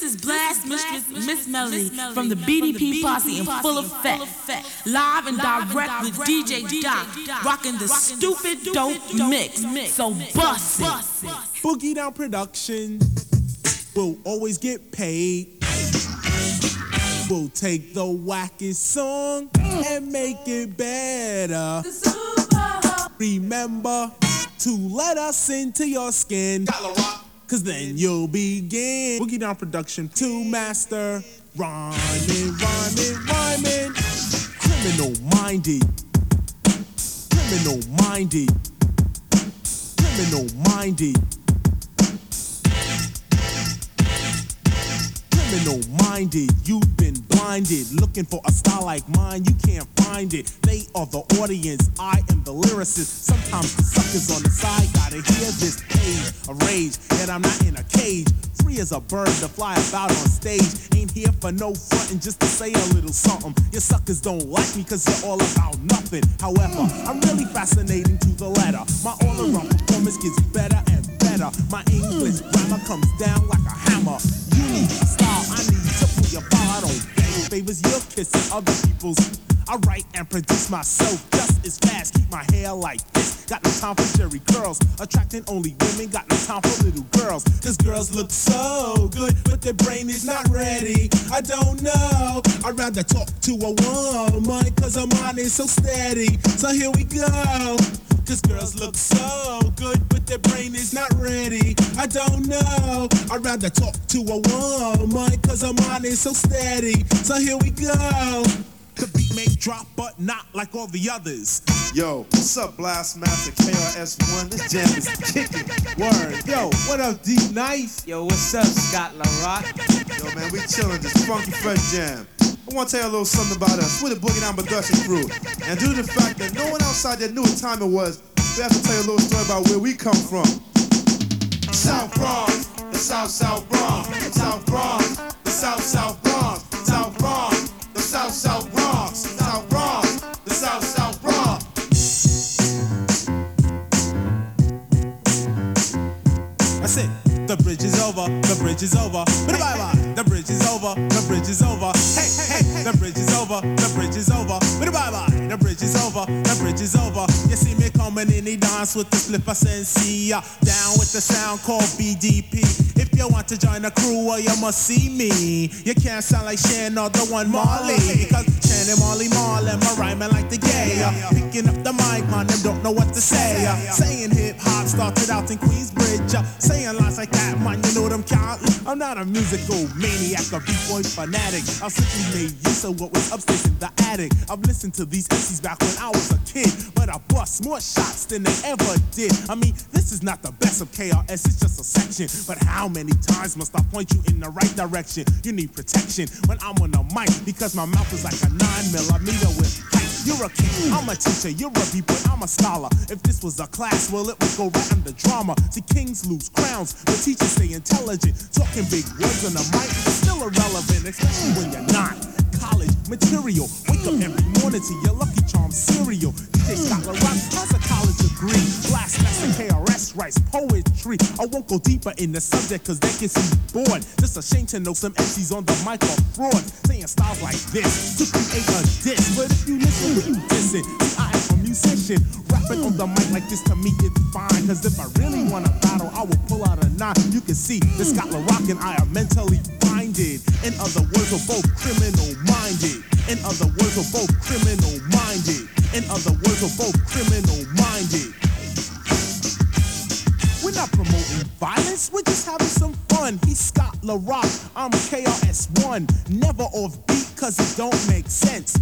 This is Blast Mistress Miss Melody from the BDP Posse in full effect. Live and direct with DJ Doc, rocking the stupid dope mix. So bust it. Boogie Down Production will always get paid. We'll take the wackest song and make it better. Remember to let us into your skin, cause then you'll begin. Boogie Down Production to master rhyming. Criminal minded. You've been blinded, looking for a style like mine, you can't find it. They are the audience, I am the lyricist. Sometimes the suckers on the side gotta hear this page of rage, and I'm not in a cage. Free as a bird to fly about on stage. Ain't here for no frontin', just to say a little something. Your suckers don't like me cause you're all about nothing. However, I'm really fascinating to the letter. My all-around performance gets better and better. My English grammar comes down like a hammer. Unique style, I need to pull your file. I don't beg favors, you're kissing other people's. I write and produce myself just as fast. Keep my hair like this. Got no time for Jerry curls. Attracting only women. Got no time for little girls. Cause girls look so good, but their brain is not ready. I don't know. I'd rather talk to a woman, cause her mind is so steady. So here we go. Cause girls look so good, but their brain is not ready. I don't know. I'd rather talk to a woman, cause her mind is so steady. So here we go. The beat may drop, but not like all the others. Yo, what's up, Blast Master KRS-One? This jam is kicking. Word. Yo, what up, D Nice? Yo, what's up, Scott LaRock? Yo, man, we chillin' this funky fresh jam. I want to tell you a little something about us. We're the Boogie Down Production crew. And due to the fact that no one outside there knew what time it was, we have to tell you a little story about where we come from. South Bronx, the South Bronx, South Bronx, the South Bronx, South Bronx, the South Bronx, South Bronx, the South Bronx. That's it. The bridge is over, the bridge is over. Bye-bye. The bridge is over, the bridge is over. Hey, the bridge is over, the bridge is over. Bye-bye. The bridge is over, the bridge is over. You see me coming in the dance with the flipper sensei. Down with the sound called BDP. If you want to join the crew, well, you must see me. You can't sound like Shan or the one Marley. Because Shan and Marley Marlin, my rhyming like the gay. Picking up the mic, man, them don't know what to say. Saying hip-hop started out in Queensbridge. Saying lines like that, man, you know them count. I'm not a musical maniac, a b-boy fanatic. I simply made use of what was upstairs in the attic. I've listened to these MCs back when I was a kid, but I bust more shots than they ever did. I mean, this is not the best of KRS, it's just a section. But how many times must I point you in the right direction? You need protection when I'm on the mic, because my mouth is like a 9mm with height. You're a king, I'm a teacher, you're a b-boy, I'm a scholar. If this was a class, well, it would go right under drama. See, kings lose crowns, but teachers stay intelligent. Talking big words on the mic is still irrelevant, especially when you're not. College material, wake up every morning to your Lucky Charms cereal. DJ Scott LaRock has a college degree. Blast Master KRS writes poetry. I won't go deeper in the subject cause they can see bored. Just a shame to know some MCs on the mic are fraud, saying styles like this to create a diss. But if you listen, who you dissing? See, I am a musician. Rapping on the mic like this to me is fine. Cause if I really want to battle, I will pull out a 9. You can see that Scott LaRock and I are mentally minded. In other words, we're both criminal minded. In other words, we're both criminal minded. In other words, we're both criminal minded. We're not promoting violence, we're just having some fun. He's Scott LaRock, I'm KRS-One. Never off beat cause it don't make sense.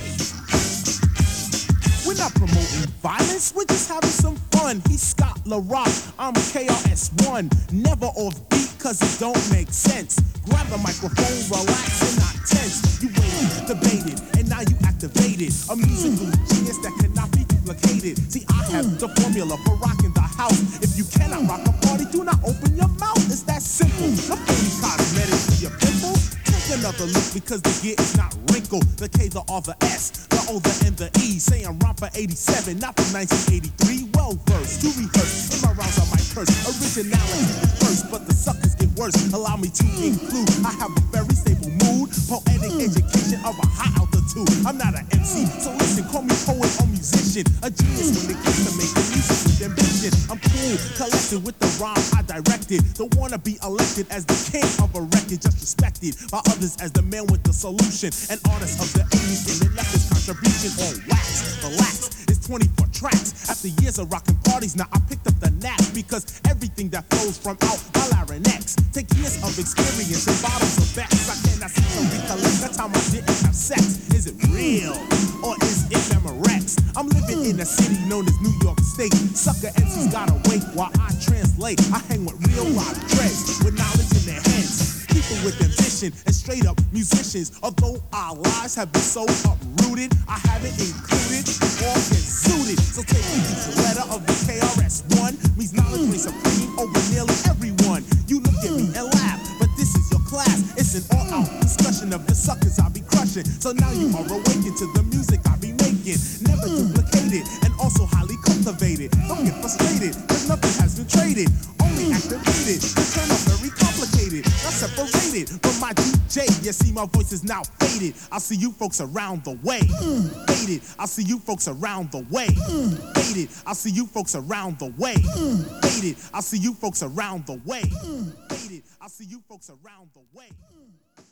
We're not promoting violence, we're just having some fun. He's Scott LaRock, I'm KRS-One. Never off beat cause it don't make sense. Grab the microphone, relax and not tense. You waited, debated, and now you activated. A musical genius that cannot be duplicated. See, I have the formula for rocking the house. If you cannot rock a party, do not open your mouth. It's that simple. The phony cosmetics for your pimples. Taking a another look because the gear is not wrinkled. The K, the R, the S, the O, the N, the E. Say I'm rhyme for 87, not from 1983. Well versed, to rehearse. In my rounds I might curse. Originality is first, but the suckers get worse. Allow me to include, I have a very stable mood. Poetic education of a high altitude. I'm not an MC, so listen, call me poet or musician. A genius when it comes to making music with ambition. I'm cool, collected with the rhyme I directed. Don't wanna be elected as the king of a record, just respected by others as the man with the solution. An artist of the 80s and the leftist contribution on wax. Relax, it's 24 tracks. After years of rocking parties, now I picked up the knack because everything that flows from out my larynx. Take years of experience and bottles of facts. I cannot seem to recollect the time I didn't have sex. Is it real or is it Memorex? I'm living in a city known as New York State. Sucker MCs gotta wait while I translate. I hang with real live dreads with knowledge in their heads. People with ambition and straight up musicians. Although our lives have been so uprooted, I haven't included all get suited. So take each letter of the KRS-One means knowledge reigns supreme over nearly everyone. You look at me and laugh, but this is your class. It's an all-out discussion of the suckers I be crushing. So now you are awakened to the music I be making. Never duplicated and also highly cultivated. Don't get frustrated, cause nothing has been traded. Only activated, the turn up very complicated. Not separated from my DJ. You see my voice is now faded. I'll see you folks around the way. Faded, I'll see you folks around the way. Faded, I'll see you folks around the way. Faded, I'll see you folks around the way. Faded, I'll see you folks around the way.